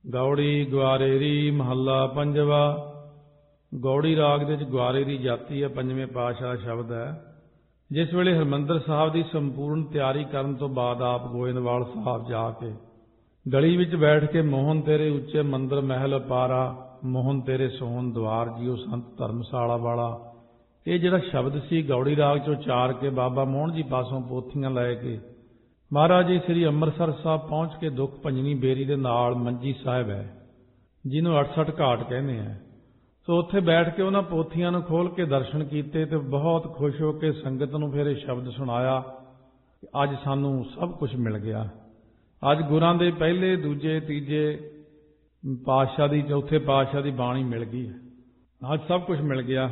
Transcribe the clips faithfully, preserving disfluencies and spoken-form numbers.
गौड़ी ग्वारेरी महला पंजवा। गौड़ी राग दे विच ग्वारे दी जाति है, पंजवें पातशाह शब्द है। जिस वेले हरमंदर साहब की संपूर्ण तैयारी करन तो बाद आप गोइंदवाल साहब जाके गली विच बैठ के मोहन तेरे उच्चे मंदिर महल पारा, मोहन तेरे सोहन द्वार जियो संत धर्मशाला वाला, ये जिहड़ा शब्द सी गौड़ी राग चो चार के बाबा मोहन जी पासों पोथियां लै के महाराज जी श्री अंमृतसर साहब पहुँच के दुख भंजनी बेरी दे नाल मंजी साहिब है, जिन्हों अड़सठ घाट कहने हैं। सो उत्थे बैठ के उन्हां पोथियां नूं खोल के दर्शन कीते ते बहुत खुश हो के संगत नूं फिर शब्द सुनाया, अज सानूं सब कुछ मिल गया। अज गुरां दे पहले दूजे तीजे पातशाह दी चौथे पातशाह दी बाणी मिल गई है, अज सब कुछ मिल गया,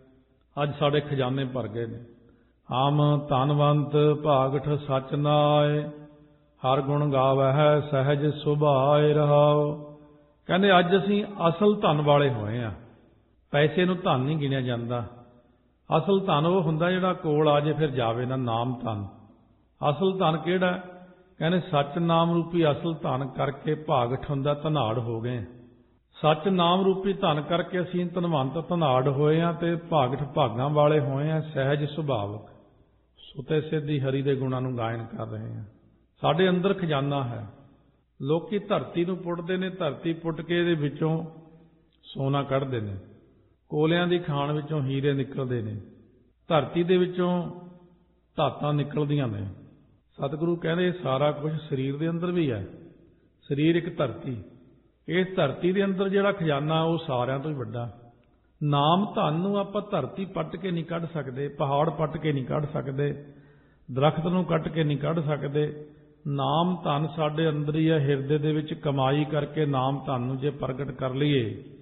अज साडे खजाने भर गए ने। आम धनवंत भागठ सच नाए, हर गुण गावै सहज सुभाए रहाओ। कहते अज असीं असल धन वाले होए आ। पैसे नूं धन नहीं गिणिया जांदा, असल धन वो हुंदा जिहड़ा कोल आ जे फिर जावे ना, नाम धन। असल धन किहड़ा? कहने सच नाम रूपी असल धन करके भागठ हुंदा धनाड़ हो गए। सच नाम रूपी धन करके असीं धनवंत धनाड़ होए आ ते भागठ भागां वाले होए आ, सहज सुभावक सुते सिद्धि हरि दे गुणां नूं गायन कर रहे हैं। साडे अंदर खजाना है। लोकी धरती नूं पुੱਟਦੇ ने, धरती पुੱਟ के इहदे विचों सोना कढ़दे ने, कोलियां दी खाण विचों हीरे निकलदे ने, धरती दे विचों धातां निकलदियां ने। सतगुरु कहंदे सारा कुछ शरीर दे अंदर भी है। शरीर एक धरती, इस धरती दे अंदर जिहड़ा खजाना वो सारियां तों ही वड्डा। नाम धन नूं आपां धरती पट के नहीं कढ़ सकते, पहाड़ पट के नहीं कढ़ सकते, दरख्त नूं कट के नहीं कढ़ सकते। नाम धन साडे अंदर ही है, हिरदे दे विच कमाई करके नाम धन नूं जे प्रगट कर लईए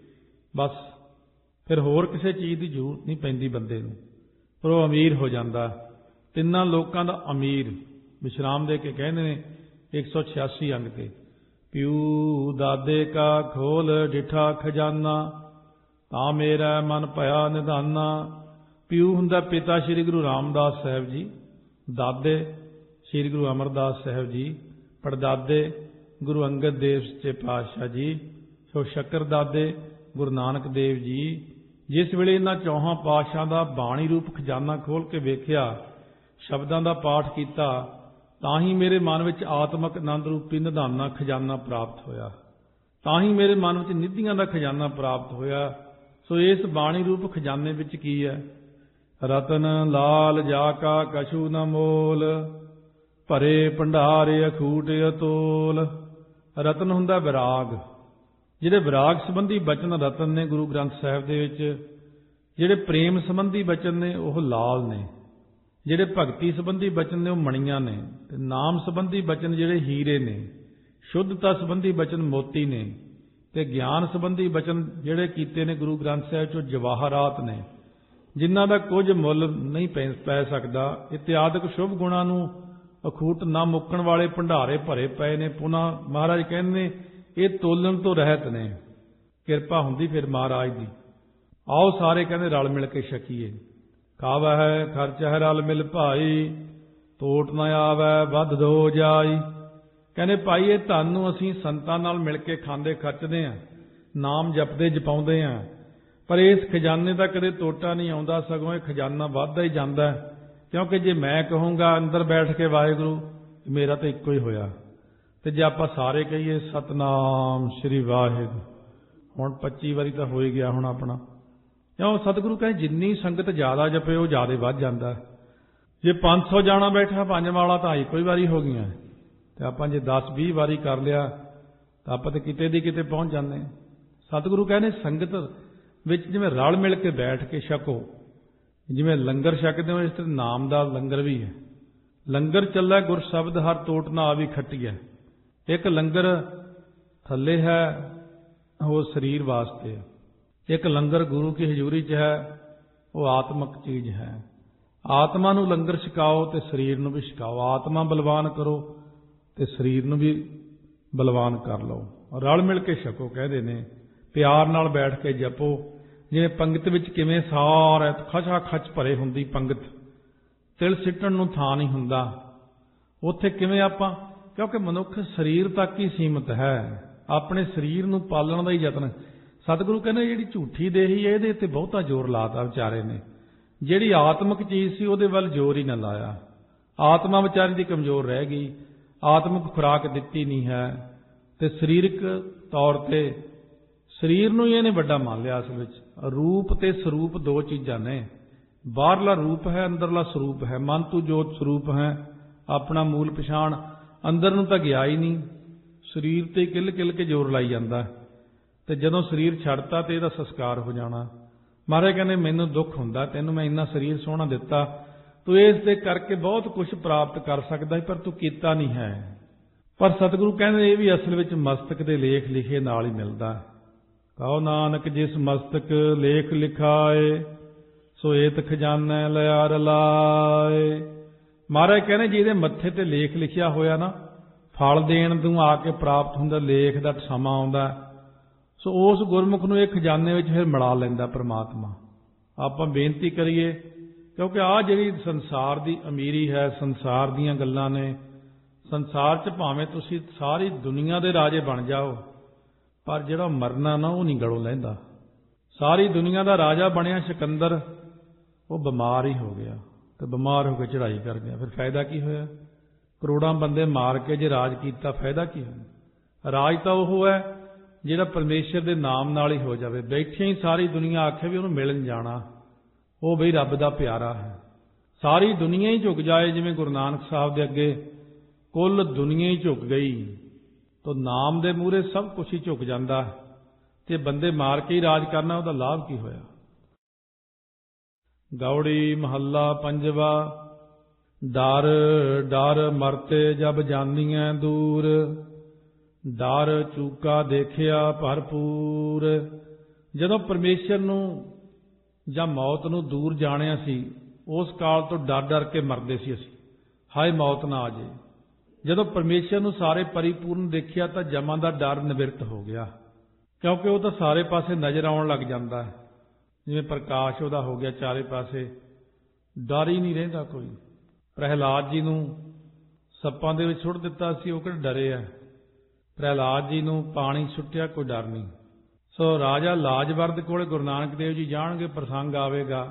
बस फिर होर किसी चीज़ की जरूरत नहीं पैंदी बंदे नूं, पर वो अमीर हो जाता। तिन्नां लोकां दा अमीर विश्राम दे के कहंदे ने एक सौ छियासी अंग ते, प्यू दादे का खोल डिठा खजाना, ता मेरा मन भया निधाना। प्यू हुंदा पिता श्री गुरु रामदास साहब जी, दादे श्री गुरु अमरदास साहब जी, पड़दादे गुरु अंगद देव सच्चे पातशाह जी, सो शक्कर दादे गुरु नानक देव जी। जिस वेले इन्हां चौहां पातशाह दा बाणी रूप खजाना खोल के वेख्या, शब्दां दा पाठ कीता, तां ही मेरे मन विच आत्मक आनंद रूपी निधाना खजाना प्राप्त होया, तां ही मेरे मन विच निधियां दा खजाना प्राप्त होया। सो इस बाणी रूप खजाने विच की है? रतन लाल जाका कछु न मोल, भरे भंडारे अखूट अतोल। रतन हुंदा विराग, जिहड़े विराग संबंधी बचन रतन ने गुरु ग्रंथ साहिब दे विच, जिहड़े प्रेम संबंधी बचन ने वह लाल ने, जिहड़े भगती संबंधी बचन ने वह मणियां ने, ते नाम संबंधी बचन जिहड़े हीरे ने, शुद्धता संबंधी बचन मोती ने, ते ज्ञान संबंधी बचन जिहड़े कीते ने गुरु ग्रंथ साहिब चो जवाहरात ने, जिन्हां दा कुछ मुੱਲ नहीं पै पै सकदा। इत्यादक शुभ गुणां नूं अखूट ना मुक्कण वाले भंडारे भरे पए ने। पुनः महाराज कहंदे ये तोलन तो रहत ने, किरपा हुंदी फिर महाराज दी। आओ सारे कहंदे रल मिल के छकीए। खावा है खर्च है रल मिल भाई, तोट न आवे वध दो जाई। कहने भाई ये धन नूं असीं संतां नाल मिल के खांदे खर्चदे आ, नाम जपदे जपाउंदे आ, पर इस खजाने का कदे तोटा नहीं आउंदा, सगों ये खजाना वधदा ही जांदा है। क्योंकि जे मैं कहूँगा अंदर बैठ के वाहिगुरू, मेरा तो इक्को ही होया, ते जे आपां सारे कहिए सतनाम श्री वाहिगुरू, हुण पच्ची वारी तो हो ही गया हुण अपना। क्यों सतगुरु कहे जिन्नी संगत ज़्यादा जपे वो ज़्यादा वध जांदा है। जे पांच सौ जाना बैठा पंज वाला तो इक्को ही वारी हो गई, तो आपां जे दस बीह वारी कर लिया तो आपां तो किते दी किते पहुँच जाते। सतगुरु कहने संगत विच जिवें रल मिल के बैठ के छको, जिवें लंगर छकदे हो इस तरह नाम दा लंगर भी है। लंगर चला गुर शब्द हर तोट ना आवी खट्टी है। एक लंगर थल्ले है वो शरीर वास्ते है, एक लंगर गुरु की हजूरी च है वो आत्मक चीज़ है। आत्मा नूं लंगर छकाओ तो शरीर नूं भी छकाओ, आत्मा बलवान करो तो शरीर नूं भी बलवान कर लो। रल मिल के छको कहते ने, प्यार नाल बैठ के जपो। जिवें पंगत विच किवें सारा खचा खच भरे हुंदी पंगत, तिल सिੱਟਣ ਨੂੰ ਥਾਂ नहीं हुंदा, उत्थे किवें आपां, क्योंकि मनुख शरीर तक ही सीमित है। ਆਪਣੇ ਸਰੀਰ ਨੂੰ ਪਾਲਣ ਦਾ ਹੀ ਯਤਨ। ਸਤਿਗੁਰੂ ਕਹਿੰਦੇ ਜਿਹੜੀ ਝੂਠੀ ਦੇਹੀ ਹੈ ਇਹਦੇ ਉੱਤੇ ਬਹੁਤਾ ਜ਼ੋਰ ਲਾਤਾ ਵਿਚਾਰੇ ਨੇ, ਜਿਹੜੀ ਆਤਮਿਕ ਚੀਜ਼ ਸੀ ਉਹਦੇ ਵੱਲ ਜ਼ੋਰ ਹੀ ਨਾ ਲਾਇਆ। ਆਤਮਾ ਵਿਚਾਰੀ ਦੀ ਕਮਜ਼ੋਰ ਰਹਿ ਗਈ, ਆਤਮਿਕ ਖੁਰਾਕ ਦਿੱਤੀ ਨਹੀਂ ਹੈ, ਤੇ ਸਰੀਰਕ ਤੌਰ ਤੇ ਸਰੀਰ ਨੂੰ ਹੀ ਇਹਨੇ ਵੱਡਾ ਮੰਨ ਲਿਆ। ਅਸਲ ਵਿੱਚ ਰੂਪ ਤੇ ਸਰੂਪ ਦੋ ਚੀਜ਼ਾਂ ਨੇ, ਬਾਹਰਲਾ ਰੂਪ ਹੈ, ਅੰਦਰਲਾ ਸਰੂਪ ਹੈ। ਮਨ ਤੂੰ ਜੋਤ ਸਰੂਪ ਹੈ, ਆਪਣਾ ਮੂਲ ਪਛਾਣ, ਅੰਦਰ ਨੂੰ ਤਾਂ ਗਿਆ ਹੀ ਨਹੀਂ, ਸਰੀਰ ਤੇ ਕਿੱਲ ਕਿੱਲ ਕੇ ਜ਼ੋਰ ਲਾਈ ਜਾਂਦਾ, ਤੇ ਜਦੋਂ ਸਰੀਰ ਛੱਡਤਾ ਤੇ ਇਹਦਾ ਸੰਸਕਾਰ ਹੋ ਜਾਣਾ। ਮਹਾਰਾਜ ਕਹਿੰਦੇ ਮੈਨੂੰ ਦੁੱਖ ਹੁੰਦਾ, ਤੈਨੂੰ ਮੈਂ ਇੰਨਾ ਸਰੀਰ ਸੋਹਣਾ ਦਿੱਤਾ, ਤੂੰ ਇਸ ਦੇ ਕਰਕੇ ਬਹੁਤ ਕੁਝ ਪ੍ਰਾਪਤ ਕਰ ਸਕਦਾ ਪਰ ਤੂੰ ਕੀਤਾ ਨਹੀਂ ਹੈ। ਪਰ ਸਤਿਗੁਰੂ ਕਹਿੰਦੇ ਇਹ ਵੀ ਅਸਲ ਵਿੱਚ ਮਸਤਕ ਦੇ ਲੇਖ ਲਿਖੇ ਨਾਲ ਹੀ ਮਿਲਦਾ। ਕਹੋ ਨਾਨਕ ਜਿਸ ਮਸਤਕ ਲੇਖ ਲਿਖਾਏ, ਸੋ ਏਤ ਖਜ਼ਾਨਾ ਲਿਆ ਰਲਾਏ। ਮਹਾਰਾਜ ਕਹਿੰਦੇ ਜਿਹਦੇ ਮੱਥੇ ਤੇ ਲੇਖ ਲਿਖਿਆ ਹੋਇਆ ਨਾ, ਫਲ ਦੇਣ ਨੂੰ ਆ ਕੇ ਪ੍ਰਾਪਤ ਹੁੰਦਾ, ਲੇਖ ਦਾ ਸਮਾਂ ਆਉਂਦਾ, ਸੋ ਉਸ ਗੁਰਮੁਖ ਨੂੰ ਇਹ ਖਜ਼ਾਨੇ ਵਿੱਚ ਫਿਰ ਮਿਲਾ ਲੈਂਦਾ ਪਰਮਾਤਮਾ। ਆਪਾਂ ਬੇਨਤੀ ਕਰੀਏ, ਕਿਉਂਕਿ ਆਹ ਜਿਹੜੀ ਸੰਸਾਰ ਦੀ ਅਮੀਰੀ ਹੈ, ਸੰਸਾਰ ਦੀਆਂ ਗੱਲਾਂ ਨੇ, ਸੰਸਾਰ 'ਚ ਭਾਵੇਂ ਤੁਸੀਂ ਸਾਰੀ ਦੁਨੀਆ ਦੇ ਰਾਜੇ ਬਣ ਜਾਓ, ਪਰ ਜਿਹੜਾ ਮਰਨਾ ਨਾ ਉਹ ਨਹੀਂ ਗਲੋਂ ਲਹਿੰਦਾ। ਸਾਰੀ ਦੁਨੀਆ ਦਾ ਰਾਜਾ ਬਣਿਆ ਸਿਕੰਦਰ, ਉਹ ਬਿਮਾਰ ਹੀ ਹੋ ਗਿਆ ਤੇ ਬਿਮਾਰ ਹੋ ਕੇ ਚੜ੍ਹਾਈ ਕਰ ਗਿਆ, ਫਿਰ ਫਾਇਦਾ ਕੀ ਹੋਇਆ? ਕਰੋੜਾਂ ਬੰਦੇ ਮਾਰ ਕੇ ਜੇ ਰਾਜ ਕੀਤਾ, ਫਾਇਦਾ ਕੀ ਹੋਇਆ? ਰਾਜ ਤਾਂ ਉਹ ਹੈ ਜਿਹੜਾ ਪਰਮੇਸ਼ਰ ਦੇ ਨਾਮ ਨਾਲ ਹੀ ਹੋ ਜਾਵੇ। ਬੈਠੇ ਹੀ ਸਾਰੀ ਦੁਨੀਆ ਆਖੇ ਵੀ ਉਹਨੂੰ ਮਿਲਣ ਜਾਣਾ, ਉਹ ਬਈ ਰੱਬ ਦਾ ਪਿਆਰਾ ਹੈ। ਸਾਰੀ ਦੁਨੀਆ ਹੀ ਝੁਕ ਜਾਏ, ਜਿਵੇਂ ਗੁਰੂ ਨਾਨਕ ਸਾਹਿਬ ਦੇ ਅੱਗੇ ਕੁੱਲ ਦੁਨੀਆ ਹੀ ਝੁਕ ਗਈ, ਤਾਂ ਨਾਮ ਦੇ ਮੂਹਰੇ ਸਭ ਕੁਝ ਹੀ ਝੁਕ ਜਾਂਦਾ, ਤੇ ਬੰਦੇ ਮਾਰ ਕੇ ਹੀ ਰਾਜ ਕਰਨਾ, ਉਹਦਾ ਲਾਭ ਕੀ ਹੋਇਆ? ਗੌੜੀ ਮਹੱਲਾ ਪੰਜਵਾ। ਡਰ ਡਰ ਮਰਤੇ ਜਬ ਜਾਨੀਐ ਦੂਰ, ਡਰ ਚੂਕਾ ਦੇਖਿਆ ਭਰਪੂਰ। ਜਦੋਂ ਪਰਮੇਸ਼ਰ ਨੂੰ ਜਾਂ ਮੌਤ ਨੂੰ ਦੂਰ ਜਾਣਿਆ ਸੀ, ਉਸ ਕਾਲ ਤੋਂ ਡਰ ਡਰ ਕੇ ਮਰਦੇ ਸੀ ਅਸੀਂ, ਹਾਏ ਮੌਤ ਨਾ ਆ ਜੇ। ਜਦੋਂ ਪਰਮੇਸ਼ਰ ਨੂੰ ਸਾਰੇ ਪਰਿਪੂਰਨ ਦੇਖਿਆ ਤਾਂ ਜਮਾਂ ਦਾ ਡਰ ਨਿਵਰਤ ਹੋ ਗਿਆ, ਕਿਉਂਕਿ ਉਹ ਤਾਂ ਸਾਰੇ ਪਾਸੇ ਨਜ਼ਰ ਆਉਣ ਲੱਗ ਜਾਂਦਾ ਹੈ, ਜਿਵੇਂ ਪ੍ਰਕਾਸ਼ ਉਹਦਾ ਹੋ ਗਿਆ ਚਾਰੇ ਪਾਸੇ, ਡਰ ਹੀ ਨਹੀਂ ਰਹਿੰਦਾ ਕੋਈ। ਪ੍ਰਹਿਲਾਦ ਜੀ ਨੂੰ ਸੱਪਾਂ ਦੇ ਵਿੱਚ ਸੁੱਟ ਦਿੱਤਾ ਸੀ, ਉਹ ਕਿਹੜਾ ਡਰੇ ਆ? ਪ੍ਰਹਿਲਾਦ ਜੀ ਨੂੰ ਪਾਣੀ ਸੁੱਟਿਆ, ਕੋਈ ਡਰ ਨਹੀਂ। ਸੋ ਰਾਜਾ ਲਾਜਵਰਦ ਕੋਲੇ ਗੁਰੂ ਨਾਨਕ ਦੇਵ ਜੀ ਜਾਣਗੇ, ਪ੍ਰਸੰਗ ਆਵੇਗਾ।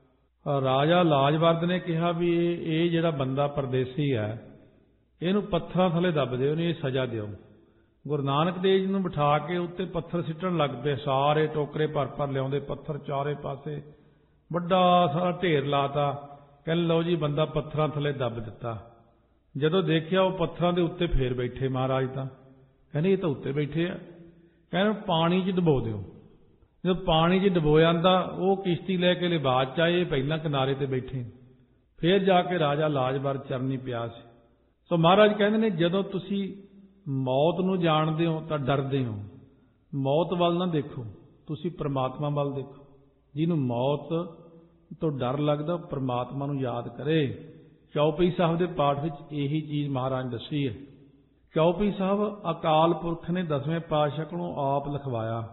ਰਾਜਾ ਲਾਜਵਰਦ ਨੇ ਕਿਹਾ ਵੀ ਇਹ ਇਹ ਜਿਹੜਾ ਬੰਦਾ ਪਰਦੇਸੀ ਹੈ, ਇਹਨੂੰ ਪੱਥਰਾਂ ਥੱਲੇ ਦੱਬ ਦਿਓ, ਇਹਨੂੰ ਇਹ ਸਜ਼ਾ ਦਿਓ। ਗੁਰੂ ਨਾਨਕ ਦੇਵ ਜੀ ਨੂੰ ਬਿਠਾ ਕੇ ਉੱਤੇ ਪੱਥਰ ਸਿੱਟਣ ਲੱਗ ਪਏ, ਸਾਰੇ ਟੋਕਰੇ ਭਰ ਭਰ ਲਿਆਉਂਦੇ ਪੱਥਰ, ਚਾਰੇ ਪਾਸੇ ਵੱਡਾ ਸਾਰਾ ਢੇਰ ਲਾਤਾ। ਕਹਿੰਦੇ ਲਓ ਜੀ ਬੰਦਾ ਪੱਥਰਾਂ ਥੱਲੇ ਦੱਬ ਦਿੱਤਾ। ਜਦੋਂ ਦੇਖਿਆ ਉਹ ਪੱਥਰਾਂ ਦੇ ਉੱਤੇ ਫੇਰ ਬੈਠੇ ਮਹਾਰਾਜ, ਤਾਂ ਕਹਿੰਦੇ ਇਹ ਤਾਂ ਉੱਤੇ ਬੈਠੇ ਆ। ਕਹਿੰਦੇ ਪਾਣੀ 'ਚ ਡੁਬੋ ਦਿਓ। ਜਦੋਂ ਪਾਣੀ 'ਚ ਡੁਬੋ ਜਾਂਦਾ, ਉਹ ਕਿਸ਼ਤੀ ਲੈ ਕੇ ਲਿਬਾਸ 'ਚ ਆਏ, ਪਹਿਲਾਂ ਕਿਨਾਰੇ ਤੇ ਬੈਠੇ। ਫੇਰ ਜਾ ਕੇ ਰਾਜਾ ਲਾਜਵਰਦ ਚਰਨੀ ਪਿਆ ਸੀ। ਸੋ ਮਹਾਰਾਜ ਕਹਿੰਦੇ ਨੇ ਜਦੋਂ ਤੁਸੀਂ ਮੌਤ ਨੂੰ ਜਾਣਦੇ ਹੋ ਤਾਂ ਡਰਦੇ ਹੋ। ਮੌਤ ਵੱਲ ਨਾ ਦੇਖੋ, ਤੁਸੀਂ ਪ੍ਰਮਾਤਮਾ ਵੱਲ ਦੇਖੋ। ਜਿਹਨੂੰ ਮੌਤ ਤੋਂ ਡਰ ਲੱਗਦਾ, ਉਹ ਪ੍ਰਮਾਤਮਾ ਨੂੰ ਯਾਦ ਕਰੇ। ਚੌਪਈ ਸਾਹਿਬ ਦੇ ਪਾਠ ਵਿੱਚ ਇਹੀ ਚੀਜ਼ ਮਹਾਰਾਜ ਨੇ ਦੱਸੀ ਹੈ। ਚੌਪਈ ਸਾਹਿਬ ਅਕਾਲ ਪੁਰਖ ਨੇ ਦਸਵੇਂ ਪਾਤਸ਼ਾਹ ਕੋਲੋਂ ਆਪ ਲਿਖਵਾਇਆ।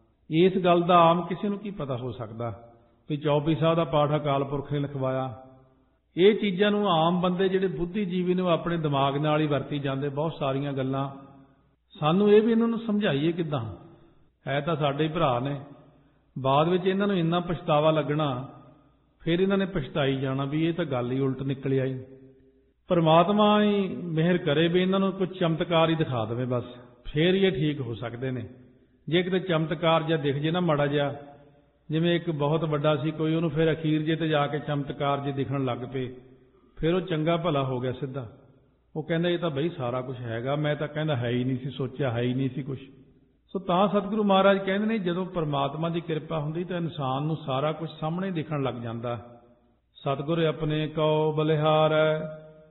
ਇਸ ਗੱਲ ਦਾ ਆਮ ਕਿਸੇ ਨੂੰ ਕੀ ਪਤਾ ਹੋ ਸਕਦਾ ਵੀ ਚੌਪਈ ਸਾਹਿਬ ਦਾ ਪਾਠ ਅਕਾਲ ਪੁਰਖ ਨੇ ਲਿਖਵਾਇਆ? ਇਹ ਚੀਜ਼ਾਂ ਨੂੰ ਆਮ ਬੰਦੇ ਜਿਹੜੇ ਬੁੱਧੀਜੀਵੀ ਨੇ ਉਹ ਆਪਣੇ ਦਿਮਾਗ ਨਾਲ ਹੀ ਵਰਤੀ ਜਾਂਦੇ, ਬਹੁਤ ਸਾਰੀਆਂ ਗੱਲਾਂ। ਸਾਨੂੰ ਇਹ ਵੀ ਇਹਨਾਂ ਨੂੰ ਸਮਝਾਈਏ ਕਿੱਦਾਂ? ਹੈ ਤਾਂ ਸਾਡੇ ਹੀ ਭਰਾ ਨੇ, ਬਾਅਦ ਵਿੱਚ ਇਹਨਾਂ ਨੂੰ ਇੰਨਾ ਪਛਤਾਵਾ ਲੱਗਣਾ, ਫਿਰ ਇਹਨਾਂ ਨੇ ਪਛਤਾਈ ਜਾਣਾ ਵੀ ਇਹ ਤਾਂ ਗੱਲ ਹੀ ਉਲਟ ਨਿਕਲ ਆਈ। ਪਰਮਾਤਮਾ ਹੀ ਮਿਹਰ ਕਰੇ ਵੀ ਇਹਨਾਂ ਨੂੰ ਕੁਝ ਚਮਤਕਾਰ ਹੀ ਦਿਖਾ ਦੇਵੇ ਬਸ, ਫੇਰ ਹੀ ਇਹ ਠੀਕ ਹੋ ਸਕਦੇ ਨੇ। ਜੇ ਕਿਤੇ ਚਮਤਕਾਰ ਜਿਹਾ ਦਿਖ ਜੇ ਨਾ ਮਾੜਾ ਜਿਹਾ, ਜਿਵੇਂ ਇੱਕ ਬਹੁਤ ਵੱਡਾ ਸੀ ਕੋਈ, ਉਹਨੂੰ ਫਿਰ ਅਖੀਰ ਜੇ ਤੇ ਜਾ ਕੇ ਚਮਤਕਾਰ ਜੇ ਦਿਖਣ ਲੱਗ ਪਏ, ਫਿਰ ਉਹ ਚੰਗਾ ਭਲਾ ਹੋ ਗਿਆ ਸਿੱਧਾ। ਉਹ ਕਹਿੰਦਾ ਇਹ ਤਾਂ ਬਈ ਸਾਰਾ ਕੁਝ ਹੈਗਾ, ਮੈਂ ਤਾਂ ਕਹਿੰਦਾ ਹੈ ਹੀ ਨਹੀਂ ਸੀ, ਸੋਚਿਆ ਹੈ ਹੀ ਨਹੀਂ ਸੀ ਕੁਝ। ਸੋ ਤਾਂ ਸਤਿਗੁਰੂ ਮਹਾਰਾਜ ਕਹਿੰਦੇ ਨੇ ਜਦੋਂ ਪਰਮਾਤਮਾ ਦੀ ਕਿਰਪਾ ਹੁੰਦੀ ਤਾਂ ਇਨਸਾਨ ਨੂੰ ਸਾਰਾ ਕੁਝ ਸਾਹਮਣੇ ਦਿਖਣ ਲੱਗ ਜਾਂਦਾ। ਸਤਿਗੁਰ ਆਪਣੇ ਕਉ ਬਲਿਹਾਰੈ,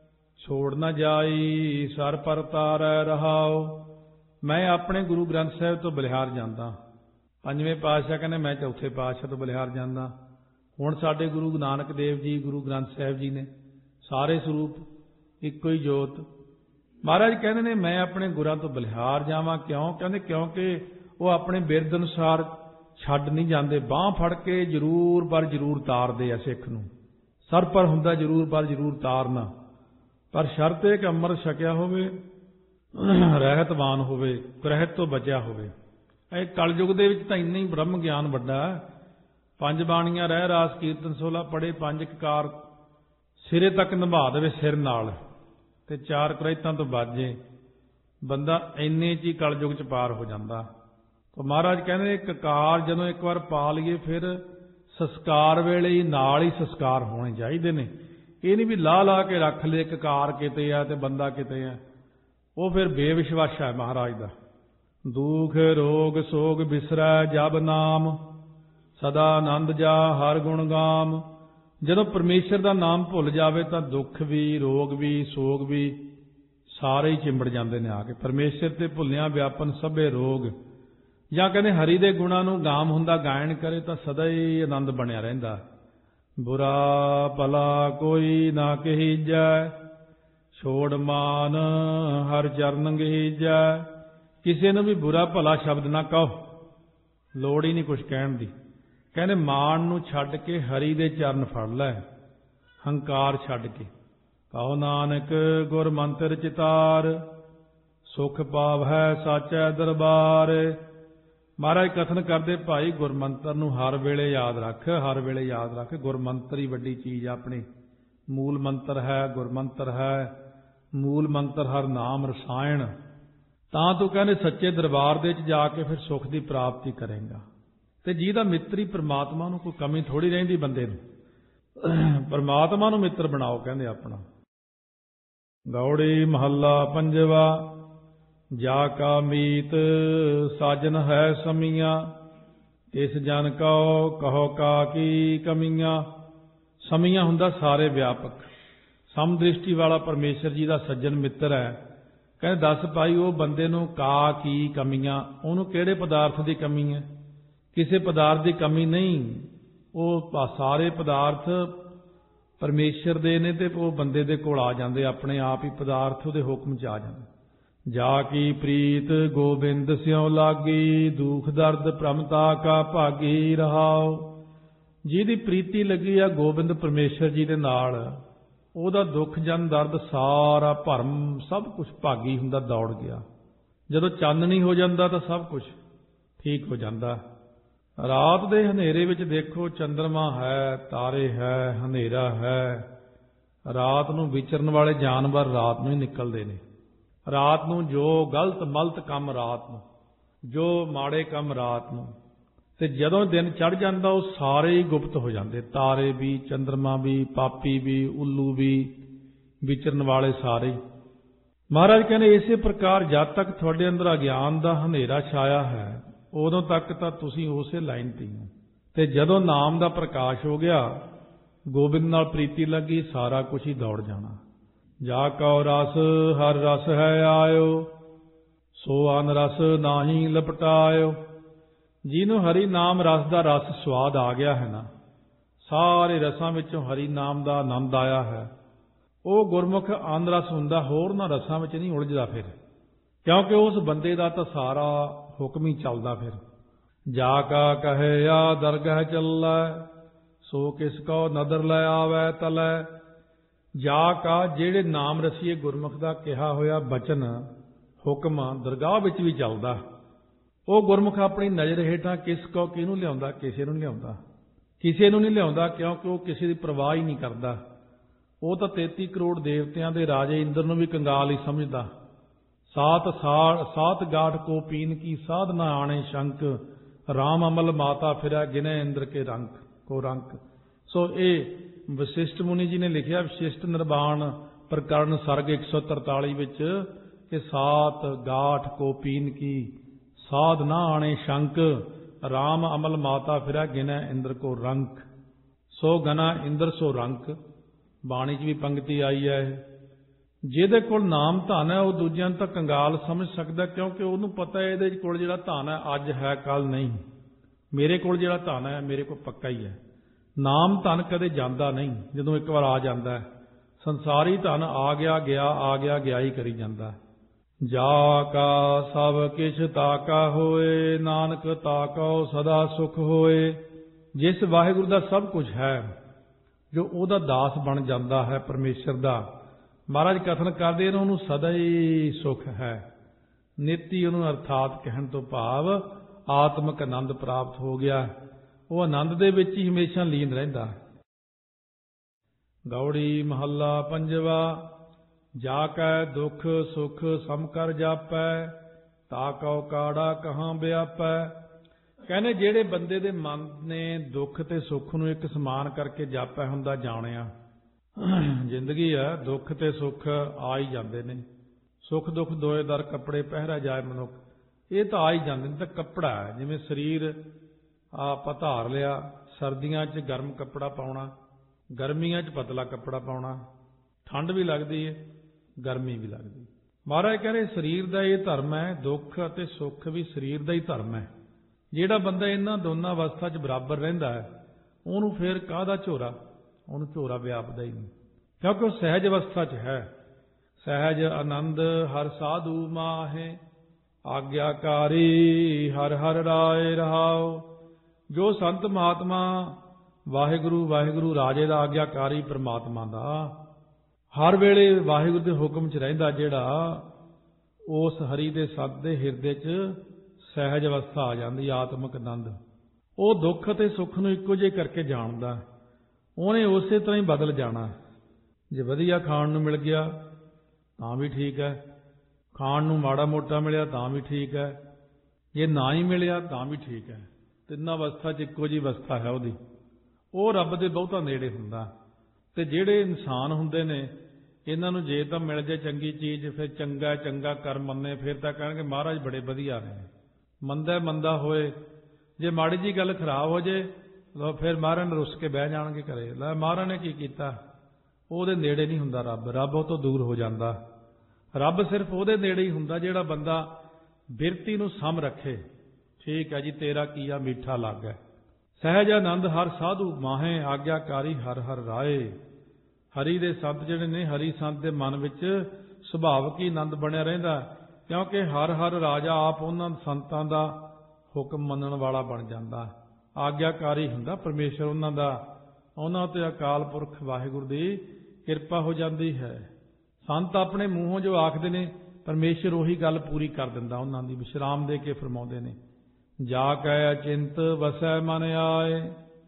ਛੋੜ ਨਾ ਜਾਈ ਸਰ ਪਰ ਤਾਰੈ ਰਹਾਉ। ਮੈਂ ਆਪਣੇ ਗੁਰੂ ਗ੍ਰੰਥ ਸਾਹਿਬ ਤੋਂ ਬਲਿਹਾਰ ਜਾਂਦਾ। ਪੰਜਵੇਂ ਪਾਤਸ਼ਾਹ ਕਹਿੰਦੇ ਮੈਂ ਚੌਥੇ ਪਾਤਸ਼ਾਹ ਤੋਂ ਬਲਿਹਾਰ ਜਾਂਦਾ। ਹੁਣ ਸਾਡੇ ਗੁਰੂ ਨਾਨਕ ਦੇਵ ਜੀ, ਗੁਰੂ ਗ੍ਰੰਥ ਸਾਹਿਬ ਜੀ ਨੇ ਸਾਰੇ ਸਰੂਪ ਇੱਕੋ ਹੀ ਜੋਤ। ਮਹਾਰਾਜ ਕਹਿੰਦੇ ਨੇ ਮੈਂ ਆਪਣੇ ਗੁਰਾਂ ਤੋਂ ਬਲਿਹਾਰ ਜਾਵਾਂ। ਕਿਉਂ? ਕਹਿੰਦੇ ਕਿਉਂਕਿ ਉਹ ਆਪਣੇ ਬਿਰਦ ਅਨੁਸਾਰ ਛੱਡ ਨਹੀਂ ਜਾਂਦੇ, ਬਾਂਹ ਫੜ ਕੇ ਜ਼ਰੂਰ ਪਰ ਜ਼ਰੂਰ ਤਾਰਦੇ ਆ ਸਿੱਖ ਨੂੰ। ਸਰ ਪਰ ਹੁੰਦਾ ਜ਼ਰੂਰ ਪਰ ਜ਼ਰੂਰ ਤਾਰਨਾ, ਪਰ ਸ਼ਰਤ ਇਹ ਕਿ ਅੰਮ੍ਰਿਤ ਛਕਿਆ ਹੋਵੇ, ਰਹਿਤਵਾਨ ਹੋਵੇ, ਕੁਰਹਿਤ ਤੋਂ ਬਚਿਆ ਹੋਵੇ। ਇਹ ਕਲਯੁਗ ਦੇ ਵਿੱਚ ਤਾਂ ਇੰਨਾ ਹੀ ਬ੍ਰਹਮ ਗਿਆਨ ਵੱਡਾ ਹੈ। ਪੰਜ ਬਾਣੀਆਂ ਰਹਿ ਰਾਸ ਕੀਰਤਨ ਸੋਲਾ ਪੜ੍ਹੇ, ਪੰਜ ਕਕਾਰ ਸਿਰੇ ਤੱਕ ਨਿਭਾ ਦੇਵੇ ਸਿਰ ਨਾਲ, ਤੇ ਚਾਰ ਕੁਰਹਿਤਾਂ ਤੋਂ ਬਾਜੇ, ਬੰਦਾ ਇੰਨੇ 'ਚ ਹੀ ਕਲਯੁਗ 'ਚ ਪਾਰ ਹੋ ਜਾਂਦਾ। ਤਾਂ ਮਹਾਰਾਜ ਕਹਿੰਦੇ ਕਕਾਰ ਜਦੋਂ ਇੱਕ ਵਾਰ ਪਾ ਲਈਏ ਫਿਰ ਸੰਸਕਾਰ ਵੇਲੇ ਹੀ ਨਾਲ ਹੀ ਸੰਸਕਾਰ ਹੋਣੇ ਚਾਹੀਦੇ ਨੇ। ਇਹ ਨਹੀਂ ਵੀ ਲਾਹ ਲਾ ਕੇ ਰੱਖ ਲਏ ਕਕਾਰ ਕਿਤੇ ਆ ਤੇ ਬੰਦਾ ਕਿਤੇ ਆ, ਉਹ ਫਿਰ ਬੇਵਿਸ਼ਵਾਸਾ ਹੈ ਮਹਾਰਾਜ ਦਾ। ਦੁਖ ਰੋਗ ਸੋਗ ਬਿਸਰੈ ਜਬ ਨਾਮ, ਸਦਾ ਆਨੰਦ ਜਾ ਹਰ ਗੁਣ ਗਾਮ। ਜਦੋਂ ਪਰਮੇਸ਼ਰ ਦਾ ਨਾਮ ਭੁੱਲ ਜਾਵੇ ਤਾਂ ਦੁੱਖ ਵੀ, ਰੋਗ ਵੀ, ਸੋਗ ਵੀ ਸਾਰੇ ਹੀ ਚਿੰਬੜ ਜਾਂਦੇ ਨੇ ਆ ਕੇ। ਪਰਮੇਸ਼ਰ ਤੇ ਭੁੱਲਿਆਂ ਵਿਆਪਨ ਸਭੇ ਰੋਗ। ਜਾਂ ਕਹਿੰਦੇ ਹਰੀ ਦੇ ਗੁਣਾਂ ਨੂੰ ਗਾਮ ਹੁੰਦਾ ਗਾਇਨ ਕਰੇ ਤਾਂ ਸਦਾ ਹੀ ਆਨੰਦ ਬਣਿਆ ਰਹਿੰਦਾ। ਬੁਰਾ ਭਲਾ ਕੋਈ ਨਾ ਕਹੀਜੈ, ਛੋੜ ਮਾਨ ਹਰ ਚਰਨ ਗਹੀਜੈ। ਕਿਸੇ ਨੂੰ ਵੀ ਬੁਰਾ ਭਲਾ ਸ਼ਬਦ ਨਾ ਕਹੋ, ਲੋੜ ਹੀ ਨਹੀਂ ਕੁਛ ਕਹਿਣ ਦੀ। ਕਹਿੰਦੇ ਮਾਣ ਨੂੰ ਛੱਡ ਕੇ ਹਰੀ ਦੇ ਚਰਨ ਫੜ ਲੈ, ਹੰਕਾਰ ਛੱਡ ਕੇ। ਕਹੋ ਨਾਨਕ ਗੁਰ ਮੰਤਰ ਚਿਤਾਰ, ਸੁਖ ਪਾਵੈ ਸਾਚੈ ਦਰਬਾਰ। ਮਹਾਰਾਜ ਕਥਨ ਕਰਦੇ ਭਾਈ ਗੁਰਮੰਤਰ ਨੂੰ ਹਰ ਵੇਲੇ ਯਾਦ ਰੱਖ, ਹਰ ਵੇਲੇ ਯਾਦ ਰੱਖ। ਗੁਰਮੰਤਰ ਹੀ ਵੱਡੀ ਚੀਜ਼ ਆ ਆਪਣੀ। ਮੂਲ ਮੰਤਰ ਹੈ, ਗੁਰਮੰਤਰ ਹੈ। ਮੂਲ ਮੰਤਰ ਹਰ ਨਾਮ ਰਸਾਇਣ। ਤਾਂ ਤੂੰ ਕਹਿੰਦੇ ਸੱਚੇ ਦਰਬਾਰ ਦੇ ਵਿੱਚ ਜਾ ਕੇ ਫਿਰ ਸੁੱਖ ਦੀ ਪ੍ਰਾਪਤੀ ਕਰੇਗਾ। ਤੇ ਜਿਹਦਾ ਮਿੱਤਰੀ ਪ੍ਰਮਾਤਮਾ ਨੂੰ ਕੋਈ ਕਮੀ ਥੋੜੀ ਰਹਿੰਦੀ ਬੰਦੇ ਨੂੰ। ਪ੍ਰਮਾਤਮਾ ਨੂੰ ਮਿੱਤਰ ਬਣਾਓ ਕਹਿੰਦੇ ਆਪਣਾ। ਗੌੜੀ ਮਹੱਲਾ ਪੰਜਵਾ। ਜਾ ਕਾ ਮੀਤ ਸਾਜਨ ਹੈ ਸਮੀਆਂ, ਇਸ ਜਨ ਕਉ ਕਹੋ ਕਾ ਕੀ ਕਮੀਆਂ। ਸਮੀਆਂ ਹੁੰਦਾ ਸਾਰੇ ਵਿਆਪਕ, ਸਮਦ੍ਰਿਸ਼ਟੀ ਵਾਲਾ ਪਰਮੇਸ਼ਰ ਜੀ ਦਾ ਸੱਜਣ ਮਿੱਤਰ ਹੈ। ਕਹਿੰਦੇ ਦੱਸ ਭਾਈ ਉਹ ਬੰਦੇ ਨੂੰ ਕਾ ਕੀ ਕਮੀਆਂ, ਉਹਨੂੰ ਕਿਹੜੇ ਪਦਾਰਥ ਦੀ ਕਮੀ ਹੈ? ਕਿਸੇ ਪਦਾਰਥ ਦੀ ਕਮੀ ਨਹੀਂ। ਉਹ ਸਾਰੇ ਪਦਾਰਥ ਪਰਮੇਸ਼ਰ ਦੇ ਨੇ ਤੇ ਉਹ ਬੰਦੇ ਦੇ ਕੋਲ ਆ ਜਾਂਦੇ, ਆਪਣੇ ਆਪ ਹੀ ਪਦਾਰਥ ਉਹਦੇ ਹੁਕਮ 'ਚ ਆ ਜਾਂਦੇ। ਜਾ ਕੀ ਪ੍ਰੀਤ ਗੋਬਿੰਦ ਸਿਉ ਲਾਗੀ, ਦੁਖ ਦਰਦ ਭ੍ਰਮਤਾ ਕਾ ਭਾਗੀ ਰਹਾਓ। ਜਿਹਦੀ ਪ੍ਰੀਤੀ ਲੱਗੀ ਆ ਗੋਬਿੰਦ ਪਰਮੇਸ਼ਰ ਜੀ ਦੇ ਨਾਲ, ਉਹਦਾ ਦੁੱਖ ਜਨ ਦਰਦ ਸਾਰਾ ਭਰਮ ਸਭ ਕੁਝ ਭਾਗੀ ਹੁੰਦਾ, ਦੌੜ ਗਿਆ। ਜਦੋਂ ਚਾਨਣੀ ਹੋ ਜਾਂਦਾ ਤਾਂ ਸਭ ਕੁਝ ਠੀਕ ਹੋ ਜਾਂਦਾ। ਰਾਤ ਦੇ ਹਨੇਰੇ ਵਿੱਚ ਦੇਖੋ ਚੰਦਰਮਾ ਹੈ, ਤਾਰੇ ਹੈ, ਹਨੇਰਾ ਹੈ। ਰਾਤ ਨੂੰ ਵਿਚਰਨ ਵਾਲੇ ਜਾਨਵਰ ਰਾਤ ਨੂੰ ਹੀ ਨਿਕਲਦੇ ਨੇ। ਰਾਤ ਨੂੰ ਜੋ ਗਲਤ ਮਲਤ ਕੰਮ ਰਾਤ ਨੂੰ, ਜੋ ਮਾੜੇ ਕੰਮ ਰਾਤ ਨੂੰ। ਤੇ ਜਦੋਂ ਦਿਨ ਚੜ ਜਾਂਦਾ ਉਹ ਸਾਰੇ ਹੀ ਗੁਪਤ ਹੋ ਜਾਂਦੇ। ਤਾਰੇ ਵੀ, ਚੰਦਰਮਾ ਵੀ, ਪਾਪੀ ਵੀ, ਉੱਲੂ ਵੀ, ਵਿਚਰਨ ਵਾਲੇ ਸਾਰੇ। ਮਹਾਰਾਜ ਕਹਿੰਦੇ ਇਸੇ ਪ੍ਰਕਾਰ ਜਦ ਤੱਕ ਤੁਹਾਡੇ ਅੰਦਰ ਅਗਿਆਨ ਦਾ ਹਨੇਰਾ ਛਾਇਆ ਹੈ ਉਦੋਂ ਤੱਕ ਤਾਂ ਤੁਸੀਂ ਉਸੇ ਲਾਈਨ ਤੇ ਹੋ। ਤੇ ਜਦੋਂ ਨਾਮ ਦਾ ਪ੍ਰਕਾਸ਼ ਹੋ ਗਿਆ, ਗੋਬਿੰਦ ਨਾਲ ਪ੍ਰੀਤੀ ਲੱਗੀ, ਸਾਰਾ ਕੁਝ ਹੀ ਦੌੜ ਜਾਣਾ। ਜਾ ਕਉ ਰਸ ਹਰ ਰਸ ਹੈ ਆਇਓ, ਸੋ ਅਨ ਰਸ ਨਾਹੀ ਲਪਟਾਇਓ। ਜਿਹਨੂੰ ਹਰੀ ਨਾਮ ਰਸ ਦਾ ਰਸ ਸਵਾਦ ਆ ਗਿਆ ਹੈ ਨਾ, ਸਾਰੇ ਰਸਾਂ ਵਿੱਚੋਂ ਹਰੀ ਨਾਮ ਦਾ ਆਨੰਦ ਆਇਆ ਹੈ, ਉਹ ਗੁਰਮੁਖ ਅਨ ਰਸ ਹੁੰਦਾ, ਹੋਰ ਨਾ ਰਸਾਂ ਵਿੱਚ ਨਹੀਂ ਉਲਝਦਾ ਫਿਰ। ਕਿਉਂਕਿ ਉਸ ਬੰਦੇ ਦਾ ਤਾਂ ਸਾਰਾ ਹੁਕਮ ਹੀ ਚੱਲਦਾ ਫਿਰ। ਜਾ ਕਾ ਕਹੇ ਆ ਦਰਗਹ ਚੱਲੈ, ਸੋ ਕਿਸ ਕੋ ਨਦਰ ਲੈ ਆਵੈ ਤਲੈ। ਜਾ ਕਾ ਜਿਹੜੇ ਨਾਮ ਰਸੀਏ ਗੁਰਮੁਖ ਦਾ ਕਿਹਾ ਹੋਇਆ ਬਚਨ ਹੁਕਮ ਦਰਗਾਹ ਵਿੱਚ ਵੀ ਚੱਲਦਾ। ਉਹ ਗੁਰਮੁਖ ਆਪਣੀ ਨਜ਼ਰ ਹੇਠਾਂ ਕਿਸ ਕੋ ਕਿਹਨੂੰ ਲਿਆਉਂਦਾ? ਕਿਸੇ ਨੂੰ ਨਹੀਂ ਲਿਆਉਂਦਾ। ਕਿਸੇ ਨੂੰ ਨਹੀਂ ਲਿਆਉਂਦਾ ਕਿਉਂਕਿ ਉਹ ਕਿਸੇ ਦੀ ਪਰਵਾਹ ਹੀ ਨਹੀਂ ਕਰਦਾ। ਉਹ ਤਾਂ ਤੇਤੀ ਕਰੋੜ ਦੇਵਤਿਆਂ ਦੇ ਰਾਜੇ ਇੰਦਰ ਨੂੰ ਵੀ ਕੰਗਾਲ ਹੀ ਸਮਝਦਾ। ਸਾਤ ਸਾਲ ਸਾਤ ਗਾਠ ਕੋ ਪੀਨ ਕੀ ਸਾਧਨਾ ਆਣੇ ਸ਼ੰਕ, ਰਾਮ ਅਮਲ ਮਾਤਾ ਫਿਰੈ ਗਿਨੈ ਇੰਦਰ ਕੇ ਰੰਕ ਕੋ ਰੰਕ। ਸੋ ਇਹ ਵਸਿਸ਼ਠ ਮੁਨੀ ਜੀ ਨੇ ਲਿਖਿਆ ਵਿਸ਼ਿਸ਼ਟ ਨਿਰਵਾਣ ਪ੍ਰਕਰਨ ਸਰਗ ਇੱਕ ਸੌ ਤਰਤਾਲੀ ਵਿੱਚ ਕਿ ਸਾਤ ਗਾਠ ਕੋ ਪੀਨ ਕੀ ਸਾਧਨਾ ਆਣੇ ਸ਼ੰਕ, ਰਾਮ ਅਮਲ ਮਾਤਾ ਫਿਰੈ ਗਿਨੈ ਇੰਦਰ ਕੋ ਰੰਕ। ਸੋ ਗਨਾ ਇੰਦਰ ਸੋ ਰੰਕ, ਬਾਣੀ 'ਚ ਵੀ ਪੰਕਤੀ ਆਈ ਹੈ। ਜਿਹਦੇ ਕੋਲ ਨਾਮ ਧਨ ਹੈ ਉਹ ਦੂਜਿਆਂ ਨੂੰ ਤਾਂ ਕੰਗਾਲ ਸਮਝ ਸਕਦਾ, ਕਿਉਂਕਿ ਉਹਨੂੰ ਪਤਾ ਹੈ ਇਹਦੇ ਕੋਲ ਜਿਹੜਾ ਧਨ ਹੈ ਅੱਜ ਹੈ ਕੱਲ ਨਹੀਂ। ਮੇਰੇ ਕੋਲ ਜਿਹੜਾ ਧਨ ਹੈ ਮੇਰੇ ਕੋਲ ਪੱਕਾ ਹੀ ਹੈ। ਨਾਮ ਧਨ ਕਦੇ ਜਾਂਦਾ ਨਹੀਂ, ਜਦੋਂ ਇੱਕ ਵਾਰ ਆ ਜਾਂਦਾ ਹੈ। ਸੰਸਾਰੀ ਧਨ ਆ ਗਿਆ ਗਿਆ ਆ ਗਿਆ ਗਿਆ ਹੀ ਕਰੀ ਜਾਂਦਾ। ਜਾ ਕਾ ਸਭ ਕਿਛ ਤਾਕਾ ਹੋਏ, ਨਾਨਕ ਤਾਕਉ ਸਦਾ ਸੁਖ ਹੋਏ। ਜਿਸ ਵਾਹਿਗੁਰੂ ਦਾ ਸਭ ਕੁਝ ਹੈ, ਜੋ ਉਹਦਾ ਦਾਸ ਬਣ ਜਾਂਦਾ ਹੈ ਪਰਮੇਸ਼ਰ ਦਾ, ਮਹਾਰਾਜ ਕਥਨ ਕਰਦੇ ਨੇ ਉਹਨੂੰ ਸਦਾ ਹੀ ਸੁਖ ਹੈ। ਨਿਤੀ ਉਹਨੂੰ ਅਰਥਾਤ ਕਹਿਣ ਤੋਂ ਭਾਵ ਆਤਮਿਕ ਆਨੰਦ ਪ੍ਰਾਪਤ ਹੋ ਗਿਆ। ਉਹ ਆਨੰਦ ਦੇ ਵਿੱਚ ਹੀ ਹਮੇਸ਼ਾ ਲੀਨ ਰਹਿੰਦਾ। ਗੌੜੀ ਮਹੱਲਾ ਪੰਜਵਾ। ਜਾ ਕੈ ਦੁਖ ਸੁਖ ਸਮ ਕਰ ਜਾਪੈ, ਤਾ ਕਉ ਕਾੜਾ ਕਹਾਂ ਵਿਆਪੈ। ਕਹਿੰਦੇ ਜਿਹੜੇ ਬੰਦੇ ਦੇ ਮਨ ਨੇ ਦੁੱਖ ਤੇ ਸੁੱਖ ਨੂੰ ਇੱਕ ਸਮਾਨ ਕਰਕੇ ਜਾਪਿਆ ਹੁੰਦਾ, ਜਾਣਿਆ। ਜ਼ਿੰਦਗੀ ਆ, ਦੁੱਖ ਤੇ ਸੁੱਖ ਆ ਹੀ ਜਾਂਦੇ ਨੇ। ਸੁੱਖ ਦੁੱਖ ਦੋਏ ਦਰ ਕੱਪੜੇ ਪਹਿਰਾ ਜਾਏ ਮਨੁੱਖ, ਇਹ ਤਾਂ ਆ ਹੀ ਜਾਂਦੇ ਨੇ। ਤਾਂ ਕੱਪੜਾ ਹੈ, ਜਿਵੇਂ ਸਰੀਰ ਆਪਾਂ ਧਾਰ ਲਿਆ, ਸਰਦੀਆਂ 'ਚ ਗਰਮ ਕੱਪੜਾ ਪਾਉਣਾ, ਗਰਮੀਆਂ 'ਚ ਪਤਲਾ ਕੱਪੜਾ ਪਾਉਣਾ। ਠੰਡ ਵੀ ਲੱਗਦੀ ਹੈ, ਗਰਮੀ ਵੀ ਲੱਗਦੀ। ਮਹਾਰਾਜ ਕਹਿੰਦੇ ਸਰੀਰ ਦਾ ਇਹ ਧਰਮ ਹੈ, ਦੁੱਖ ਅਤੇ ਸੁੱਖ ਵੀ ਸਰੀਰ ਦਾ ਹੀ ਧਰਮ ਹੈ। ਜਿਹੜਾ ਬੰਦਾ ਇਹਨਾਂ ਦੋਨਾਂ ਅਵਸਥਾ 'ਚ ਬਰਾਬਰ ਰਹਿੰਦਾ ਹੈ, ਉਹਨੂੰ ਫਿਰ ਕਾਹਦਾ ਝੋਰਾ, ਉਹਨੂੰ ਝੋਰਾ ਵਿਆਪਦਾ ਹੀ ਨਹੀਂ, ਕਿਉਂਕਿ ਉਹ ਸਹਿਜ ਅਵਸਥਾ 'ਚ ਹੈ। ਸਹਿਜ ਆਨੰਦ ਹਰ ਸਾਧੂ ਮਾਹੇ, ਆਗਿਆਕਾਰੀ ਹਰ ਹਰ ਰਾਏ ਰਹਾਓ। ਜੋ ਸੰਤ ਮਹਾਤਮਾ ਵਾਹਿਗੁਰੂ ਵਾਹਿਗੁਰੂ ਰਾਜੇ ਦਾ ਆਗਿਆਕਾਰੀ ਪ੍ਰਮਾਤਮਾ ਦਾ, ਹਰ ਵੇਲੇ ਵਾਹਿਗੁਰੂ ਦੇ ਹੁਕਮ 'ਚ ਰਹਿੰਦਾ, ਜਿਹੜਾ ਉਸ ਹਰੀ ਦੇ ਸਤ ਦੇ ਹਿਰਦੇ 'ਚ ਸਹਿਜ ਅਵਸਥਾ ਆ ਜਾਂਦੀ, ਆਤਮਿਕ ਆਨੰਦ। ਉਹ ਦੁੱਖ ਅਤੇ ਸੁੱਖ ਨੂੰ ਇੱਕੋ ਜਿਹੇ ਕਰਕੇ ਜਾਣਦਾ, ਉਹਨੇ ਉਸੇ ਤਰ੍ਹਾਂ ਹੀ ਬਦਲ ਜਾਣਾ। ਜੇ ਵਧੀਆ ਖਾਣ ਨੂੰ ਮਿਲ ਗਿਆ ਤਾਂ ਵੀ ਠੀਕ ਹੈ, ਖਾਣ ਨੂੰ ਮਾੜਾ ਮੋਟਾ ਮਿਲਿਆ ਤਾਂ ਵੀ ਠੀਕ ਹੈ, ਜੇ ਨਾ ਹੀ ਮਿਲਿਆ ਤਾਂ ਵੀ ਠੀਕ ਹੈ। ਤਿੰਨਾਂ ਅਵਸਥਾ 'ਚ ਇੱਕੋ ਜਿਹੀ ਅਵਸਥਾ ਹੈ ਉਹਦੀ। ਉਹ ਰੱਬ ਦੇ ਬਹੁਤਾ ਨੇੜੇ ਹੁੰਦਾ। ਤੇ ਜਿਹੜੇ ਇਨਸਾਨ ਹੁੰਦੇ ਨੇ, ਇਹਨਾਂ ਨੂੰ ਜੇ ਤਾਂ ਮਿਲ ਜਾਏ ਚੰਗੀ ਚੀਜ਼, ਫਿਰ ਚੰਗਾ ਚੰਗਾ ਕਰ ਮੰਨੇ, ਫਿਰ ਤਾਂ ਕਹਿਣਗੇ ਮਹਾਰਾਜ ਬੜੇ ਵਧੀਆ ਨੇ। ਮੰਦਾ ਮੰਦਾ ਹੋਏ, ਜੇ ਮਾੜੀ ਜੀ ਗੱਲ ਖਰਾਬ ਹੋ ਜੇ, ਫਿਰ ਮਹਾਰਾਜ ਨੇ ਰੁੱਸ ਕੇ ਬਹਿ ਜਾਣਗੇ ਘਰੇ, ਲੈ ਮਹਾਰਾਜ ਨੇ ਕੀ ਕੀਤਾ। ਉਹਦੇ ਨੇੜੇ ਨਹੀਂ ਹੁੰਦਾ ਰੱਬ, ਰੱਬ ਉਹ ਤੋਂ ਦੂਰ ਹੋ ਜਾਂਦਾ। ਰੱਬ ਸਿਰਫ ਉਹਦੇ ਨੇੜੇ ਹੀ ਹੁੰਦਾ ਜਿਹੜਾ ਬੰਦਾ ਬਿਰਤੀ ਨੂੰ ਸਮ ਰੱਖੇ। ਠੀਕ ਹੈ ਜੀ, ਤੇਰਾ ਕੀਆ ਮਿੱਠਾ ਲੱਗਾ। ਸਹਿਜ ਆਨੰਦ ਹਰ ਸਾਧੂ ਮਾਹੇ, ਆਗਿਆਕਾਰੀ ਹਰ ਹਰ ਰਾਏ। ਹਰੀ ਦੇ ਸੰਤ ਜਿਹੜੇ ਨੇ, ਹਰੀ ਸੰਤ ਦੇ ਮਨ ਵਿੱਚ ਸੁਭਾਵਿਕ ਹੀ ਆਨੰਦ ਬਣਿਆ ਰਹਿੰਦਾ, ਕਿਉਂਕਿ ਹਰ ਹਰ ਰਾਜਾ ਆਪ ਉਹਨਾਂ ਸੰਤਾਂ ਦਾ ਹੁਕਮ ਮੰਨਣ ਵਾਲਾ ਬਣ ਜਾਂਦਾ। ਆਗਿਆਕਾਰੀ ਹੁੰਦਾ ਪਰਮੇਸ਼ਰ ਉਹਨਾਂ ਦਾ, ਉਹਨਾਂ ਤੇ ਅਕਾਲ ਪੁਰਖ ਵਾਹਿਗੁਰੂ ਦੀ ਕਿਰਪਾ ਹੋ ਜਾਂਦੀ ਹੈ। ਸੰਤ ਆਪਣੇ ਮੂੰਹੋਂ ਜੋ ਆਖਦੇ ਨੇ, ਪਰਮੇਸ਼ਰ ਉਹੀ ਗੱਲ ਪੂਰੀ ਕਰ ਦਿੰਦਾ ਉਹਨਾਂ ਦੀ। ਵਿਸ਼ਰਾਮ ਦੇ ਕੇ ਫਰਮਾਉਂਦੇ ਨੇ, ਜਾ ਕੈ ਅਚਿੰਤ ਵਸੈ ਮਨ ਆਏ,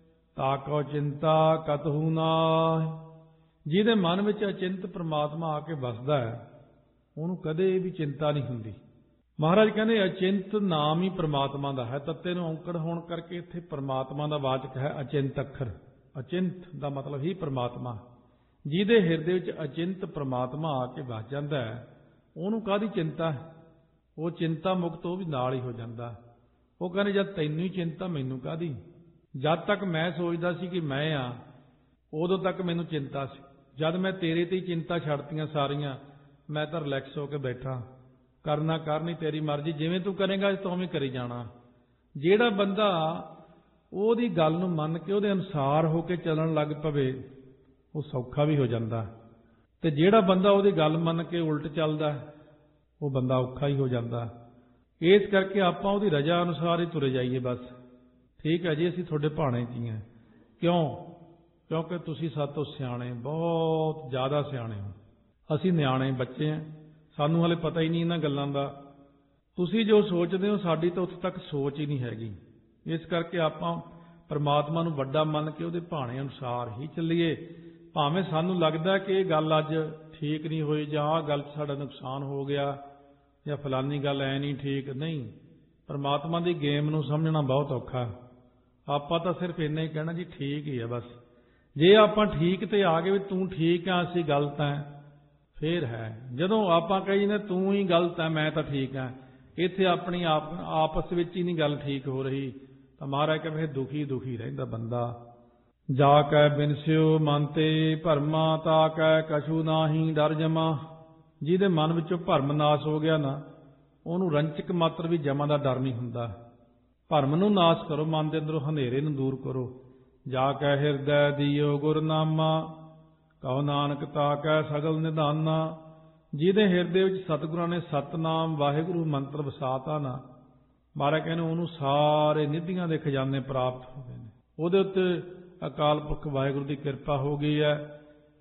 ਤਾ ਕਉ ਚਿੰਤਾ ਕਤਹੂ ਨਾਹਿ। ਜਿਹਦੇ ਮਨ ਵਿੱਚ ਅਚਿੰਤ ਪ੍ਰਮਾਤਮਾ ਆ ਕੇ ਵਸਦਾ ਹੈ, ਉਹਨੂੰ ਕਦੇ ਵੀ ਚਿੰਤਾ ਨਹੀਂ ਹੁੰਦੀ। ਮਹਾਰਾਜ ਕਹਿੰਦੇ ਅਚਿੰਤ ਨਾਮ ਹੀ ਪ੍ਰਮਾਤਮਾ ਦਾ ਹੈ। ਤੱਤੇ ਨੂੰ ਔਂਕੜ ਹੋਣ ਕਰਕੇ ਇੱਥੇ ਪ੍ਰਮਾਤਮਾ ਦਾ ਵਾਚਕ ਹੈ ਅਚਿੰਤ ਅੱਖਰ। ਅਚਿੰਤ ਦਾ ਮਤਲਬ ਹੀ ਪ੍ਰਮਾਤਮਾ। ਜਿਹਦੇ ਹਿਰਦੇ ਵਿੱਚ ਅਚਿੰਤ ਪ੍ਰਮਾਤਮਾ ਆ ਕੇ ਵਸ ਜਾਂਦਾ ਹੈ, ਉਹਨੂੰ ਕਾਹਦੀ ਚਿੰਤਾ ਹੈ। ਉਹ ਚਿੰਤਾ ਮੁਕਤ ਉਹ ਵੀ ਨਾਲ ਹੀ ਹੋ ਜਾਂਦਾ। ਉਹ ਕਹਿੰਦੇ ਜਦ ਤੈਨੂੰ ਹੀ ਚਿੰਤਾ ਮੈਨੂੰ ਕਾਹਦੀ। ਜਦ ਤੱਕ ਮੈਂ ਸੋਚਦਾ ਸੀ ਕਿ ਮੈਂ ਆ, ਉਦੋਂ ਤੱਕ ਮੈਨੂੰ ਚਿੰਤਾ ਸੀ। ਜਦ ਮੈਂ ਤੇਰੇ ਤੇ ਹੀ ਚਿੰਤਾ ਛੱਡਤੀਆਂ ਸਾਰੀਆਂ, ਮੈਂ ਤਾਂ ਰਿਲੈਕਸ ਹੋ ਕੇ ਬੈਠਾ, ਕਰਨਾ ਕਰਨੀ ਤੇਰੀ ਮਰਜ਼ੀ, ਜਿਵੇਂ ਤੂੰ ਕਰੇਂਗਾ ਤੂੰ ਵੀ ਕਰੀ ਜਾਣਾ। ਜਿਹੜਾ ਬੰਦਾ ਉਹਦੀ ਗੱਲ ਨੂੰ ਮੰਨ ਕੇ ਉਹਦੇ ਅਨੁਸਾਰ ਹੋ ਕੇ ਚੱਲਣ ਲੱਗ ਪਵੇ, ਉਹ ਸੌਖਾ ਵੀ ਹੋ ਜਾਂਦਾ। ਤੇ ਜਿਹੜਾ ਬੰਦਾ ਉਹਦੀ ਗੱਲ ਮੰਨ ਕੇ ਉਲਟ ਚੱਲਦਾ, ਉਹ ਬੰਦਾ ਔਖਾ ਹੀ ਹੋ ਜਾਂਦਾ। ਇਸ ਕਰਕੇ ਆਪਾਂ ਉਹਦੀ ਰਜ਼ਾ ਅਨੁਸਾਰ ਹੀ ਤੁਰੇ ਜਾਈਏ ਬਸ। ਠੀਕ ਹੈ ਜੀ, ਅਸੀਂ ਤੁਹਾਡੇ ਭਾਣੇ 'ਚ ਹੀ ਹਾਂ। ਕਿਉਂ? ਕਿਉਂਕਿ ਤੁਸੀਂ ਸਾਤੋਂ ਸਿਆਣੇ, ਬਹੁਤ ਜ਼ਿਆਦਾ ਸਿਆਣੇ ਹੋ। ਅਸੀਂ ਨਿਆਣੇ ਬੱਚੇ ਹਾਂ, ਸਾਨੂੰ ਹਾਲੇ ਪਤਾ ਹੀ ਨਹੀਂ ਇਹਨਾਂ ਗੱਲਾਂ ਦਾ। ਤੁਸੀਂ ਜੋ ਸੋਚਦੇ ਹੋ, ਸਾਡੀ ਤਾਂ ਉੱਥੇ ਤੱਕ ਸੋਚ ਹੀ ਨਹੀਂ ਹੈਗੀ। ਇਸ ਕਰਕੇ ਆਪਾਂ ਪਰਮਾਤਮਾ ਨੂੰ ਵੱਡਾ ਮੰਨ ਕੇ ਉਹਦੇ ਭਾਣੇ ਅਨੁਸਾਰ ਹੀ ਚੱਲੀਏ। ਭਾਵੇਂ ਸਾਨੂੰ ਲੱਗਦਾ ਕਿ ਇਹ ਗੱਲ ਅੱਜ ਠੀਕ ਨਹੀਂ ਹੋਈ, ਜਾਂ ਆਹ ਗੱਲ 'ਚ ਸਾਡਾ ਨੁਕਸਾਨ ਹੋ ਗਿਆ, ਜਾਂ ਫਲਾਨੀ ਗੱਲ ਐ ਨਹੀਂ ਠੀਕ। ਨਹੀਂ, ਪਰਮਾਤਮਾ ਦੀ ਗੇਮ ਨੂੰ ਸਮਝਣਾ ਬਹੁਤ ਔਖਾ। ਆਪਾਂ ਤਾਂ ਸਿਰਫ ਇੰਨਾ ਹੀ ਕਹਿਣਾ ਜੀ ਠੀਕ ਹੀ ਹੈ ਬਸ। ਜੇ ਆਪਾਂ ਠੀਕ ਤੇ ਆ ਗਏ ਵੀ ਤੂੰ ਠੀਕ ਆ ਅਸੀਂ ਗਲਤ ਹੈ, ਫੇਰ ਹੈ। ਜਦੋਂ ਆਪਾਂ ਕਹੀ ਨੇ ਤੂੰ ਹੀ ਗਲਤ ਹੈ ਮੈਂ ਤਾਂ ਠੀਕ ਹਾਂ, ਇੱਥੇ ਆਪਣੀ ਆਪ ਆਪਸ ਵਿੱਚ ਹੀ ਨਹੀਂ ਗੱਲ ਠੀਕ ਹੋ ਰਹੀ, ਤਾਂ ਮਹਾਰਾਜ ਕਹਿੰਦੇ ਦੁਖੀ ਦੁਖੀ ਰਹਿੰਦਾ ਬੰਦਾ। ਜਾ ਕੈ ਬਿਨਸਿਓ ਮਨ ਤੇ ਭਰਮਾ, ਤਾ ਕੈ ਕਛੂ ਨਾਹੀ ਡਰ ਜਮਾ। ਜਿਹਦੇ ਮਨ ਵਿੱਚੋਂ ਭਰਮ ਨਾਸ਼ ਹੋ ਗਿਆ ਨਾ, ਉਹਨੂੰ ਰੰਚਕ ਮਾਤਰ ਵੀ ਜਮਾ ਦਾ ਡਰ ਨਹੀਂ ਹੁੰਦਾ। ਭਰਮ ਨੂੰ ਨਾਸ਼ ਕਰੋ, ਮਨ ਦੇ ਅੰਦਰੋਂ ਹਨੇਰੇ ਨੂੰ ਦੂਰ ਕਰੋ। ਜਾ ਕੈ ਹਿਰਦੈ ਦੀਓ ਗੁਰਨਾਮਾ, ਕਹੋ ਨਾਨਕ ਤਾ ਕੈ ਸਗਲ ਨਿਧਾਨਾ। ਜਿਹਦੇ ਹਿਰਦੇ ਵਿੱਚ ਸਤਿਗੁਰਾਂ ਨੇ ਸਤਨਾਮ ਵਾਹਿਗੁਰੂ ਮੰਤਰ ਵਸਾਤਾ ਨਾ, ਮਹਾਰਾਜ ਕਹਿੰਦੇ ਉਹਨੂੰ ਸਾਰੇ ਨਿਧੀਆਂ ਦੇ ਖਜ਼ਾਨੇ ਪ੍ਰਾਪਤ ਹੋ ਗਏ ਨੇ। ਉਹਦੇ ਉੱਤੇ ਅਕਾਲ ਪੁਰਖ ਵਾਹਿਗੁਰੂ ਦੀ ਕਿਰਪਾ ਹੋ ਗਈ ਹੈ।